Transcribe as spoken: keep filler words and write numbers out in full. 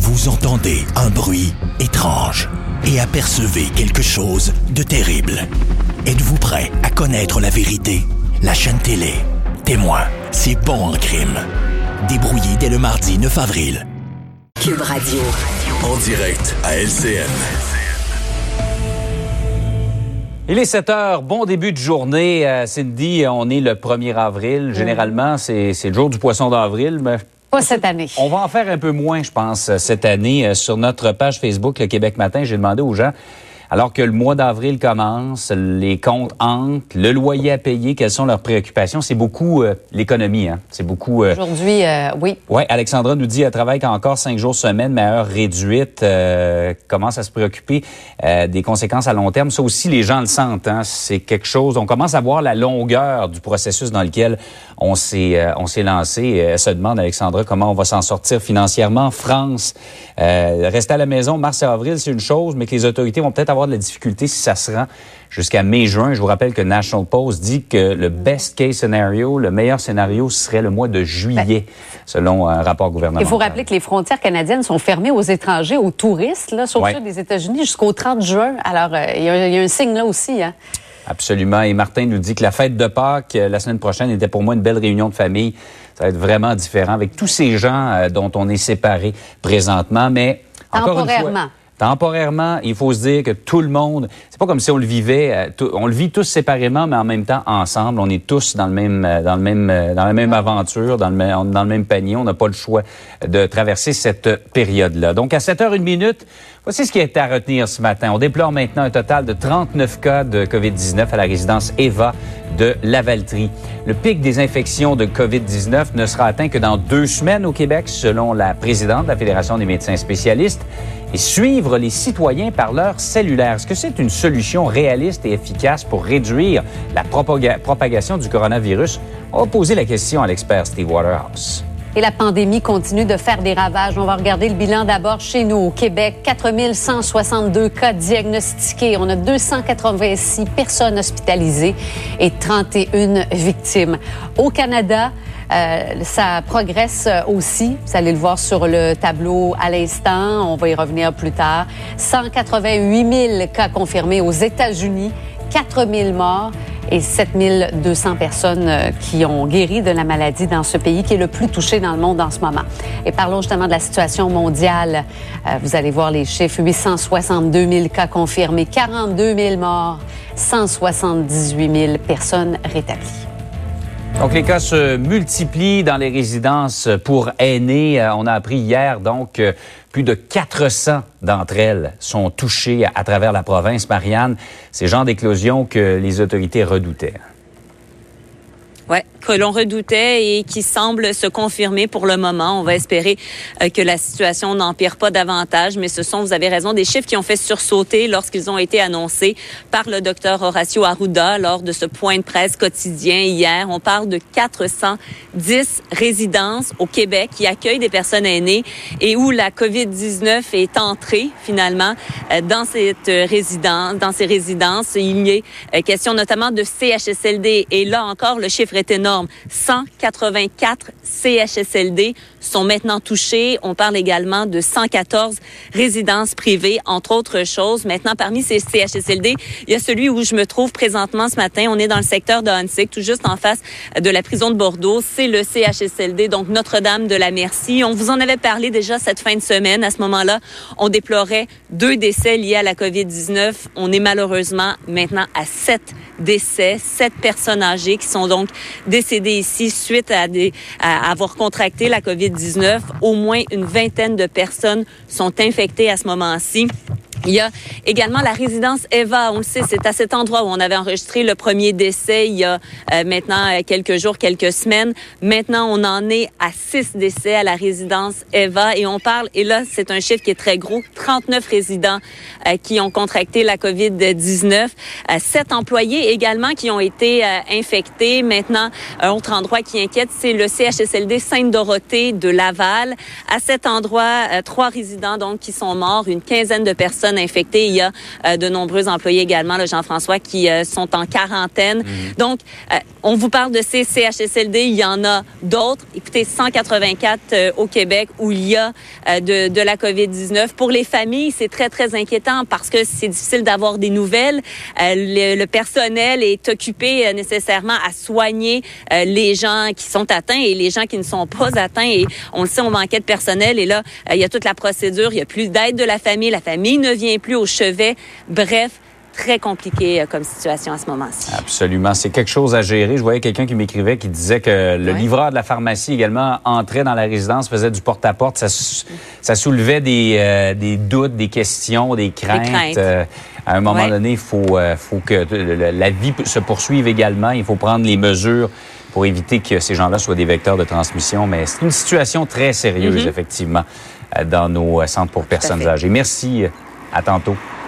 Vous entendez un bruit étrange et apercevez quelque chose de terrible. Êtes-vous prêt à connaître la vérité? La chaîne télé Témoin, c'est bon en crime. Débrouillé dès le mardi neuf avril. Cube Radio. En direct à L C N. Il est sept heures, bon début de journée. Euh, Cindy, on est le premier avril. Généralement, c'est, c'est le jour du poisson d'avril, mais... Pas cette année. On va en faire un peu moins, je pense, cette année. Sur notre page Facebook, le Québec Matin, j'ai demandé aux gens, alors que le mois d'avril commence, les comptes entrent, le loyer à payer, quelles sont leurs préoccupations? C'est beaucoup euh, l'économie, hein? C'est beaucoup... Euh... Aujourd'hui, euh, oui. Oui, Alexandra nous dit, elle travaille encore cinq jours semaine, mais à heure réduite, euh, commence à se préoccuper euh, des conséquences à long terme. Ça aussi, les gens le sentent, hein? C'est quelque chose... On commence à voir la longueur du processus dans lequel on s'est, euh, on s'est lancé. Elle se demande, Alexandra, comment on va s'en sortir financièrement. France, euh, rester à la maison, mars et avril, c'est une chose, mais que les autorités vont peut-être avoir de la difficulté si ça se rend jusqu'à mai-juin. Je vous rappelle que National Post dit que le best case scenario, le meilleur scénario serait le mois de juillet, ben, selon un rapport gouvernemental. Il faut rappeler que les frontières canadiennes sont fermées aux étrangers, aux touristes, là, sauf ouais. ceux des États-Unis, jusqu'au trente juin. Alors, euh, il y, y a un signe là aussi, hein? Absolument. Et Martin nous dit que la fête de Pâques, la semaine prochaine, était pour moi une belle réunion de famille. Ça va être vraiment différent avec tous ces gens euh, dont on est séparés présentement. Mais encore une fois, temporairement, il faut se dire que tout le monde, c'est pas comme si on le vivait, euh, tout, on le vit tous séparément, mais en même temps ensemble. On est tous dans le même, euh, dans le même, euh, dans la même aventure, dans le même, dans le même panier. On n'a pas le choix de traverser cette période-là. Donc, à sept heures une minute, voici ce qui est à retenir ce matin. On déplore maintenant un total de trente-neuf cas de covid dix-neuf à la résidence Eva de Lavaltrie. Le pic des infections de covid dix-neuf ne sera atteint que dans deux semaines au Québec, selon la présidente de la Fédération des médecins spécialistes. Et suivre les citoyens par leur cellulaire, est-ce que c'est une solution réaliste et efficace pour réduire la propaga- propagation du coronavirus? On va poser la question à l'expert Steve Waterhouse. Et la pandémie continue de faire des ravages. On va regarder le bilan d'abord chez nous, au Québec. quatre mille cent soixante-deux cas diagnostiqués. On a deux cent quatre-vingt-six personnes hospitalisées et trente et une victimes. Au Canada, euh, ça progresse aussi. Vous allez le voir sur le tableau à l'instant. On va y revenir plus tard. cent quatre-vingt-huit mille cas confirmés aux États-Unis, quatre mille morts et sept mille deux cents personnes qui ont guéri de la maladie dans ce pays qui est le plus touché dans le monde en ce moment. Et parlons justement de la situation mondiale. Euh, vous allez voir les chiffres. huit cent soixante-deux mille cas confirmés, quarante-deux mille morts, cent soixante-dix-huit mille personnes rétablies. Donc, les cas se multiplient dans les résidences pour aînés. On a appris hier, donc, plus de quatre cents d'entre elles sont touchées à travers la province. Marianne, c'est le genre d'éclosion que les autorités redoutaient. Ouais, que l'on redoutait et qui semble se confirmer pour le moment. On va espérer euh, que la situation n'empire pas davantage, mais ce sont, vous avez raison, des chiffres qui ont fait sursauter lorsqu'ils ont été annoncés par le docteur Horacio Arruda lors de ce point de presse quotidien hier. On parle de quatre cent dix résidences au Québec qui accueillent des personnes aînées et où la covid dix-neuf est entrée finalement euh, dans cette résidence, dans ces résidences. Il y est euh, question notamment de C H S L D et là encore, le chiffre est énorme. cent quatre-vingt-quatre C H S L D sont maintenant touchés. On parle également de cent quatorze résidences privées, entre autres choses. Maintenant, parmi ces C H S L D, il y a celui où je me trouve présentement ce matin. On est dans le secteur de Huntsic, tout juste en face de la prison de Bordeaux. C'est le C H S L D, donc Notre-Dame de la Merci. On vous en avait parlé déjà cette fin de semaine. À ce moment-là, on déplorait deux décès liés à la covid dix-neuf. On est malheureusement maintenant à sept décès, sept personnes âgées qui sont donc décédées ici suite à, des, à avoir contracté la covid dix-neuf. Au moins une vingtaine de personnes sont infectées à ce moment-ci. Il y a également la résidence Eva. On le sait, c'est à cet endroit où on avait enregistré le premier décès il y a euh, maintenant quelques jours, quelques semaines. Maintenant, on en est à six décès à la résidence Eva et on parle, et là, c'est un chiffre qui est très gros, trente-neuf résidents euh, qui ont contracté la covid dix-neuf. Euh, sept employés également qui ont été euh, infectés. Maintenant, un autre endroit qui inquiète, c'est le C H S L D Sainte-Dorothée de Laval. À cet endroit, euh, trois résidents donc qui sont morts, une quinzaine de personnes infectées. Il y a euh, de nombreux employés également, là, Jean-François, qui euh, sont en quarantaine. Mmh. Donc, euh, on vous parle de ces C H S L D. Il y en a d'autres. Écoutez, cent quatre-vingt-quatre euh, au Québec où il y a euh, de, de la covid dix-neuf. Pour les familles, c'est très, très inquiétant parce que c'est difficile d'avoir des nouvelles. Euh, le, le personnel est occupé euh, nécessairement à soigner euh, les gens qui sont atteints et les gens qui ne sont pas atteints. Et on le sait, on manquait de personnel. Et là, euh, il y a toute la procédure. Il n'y a plus d'aide de la famille. La famille ne vient plus au chevet. Bref, très compliqué euh, comme situation à ce moment-ci. Absolument. C'est quelque chose à gérer. Je voyais quelqu'un qui m'écrivait qui disait que le oui. livreur de la pharmacie également entrait dans la résidence, faisait du porte-à-porte. Ça, ça soulevait des, euh, des doutes, des questions, des craintes. Des craintes. Euh, à un moment oui. donné, il faut, euh, faut que la vie se poursuive également. Il faut prendre les mesures pour éviter que ces gens-là soient des vecteurs de transmission. Mais c'est une situation très sérieuse, mm-hmm. effectivement, dans nos centres pour personnes âgées. Merci. À tantôt.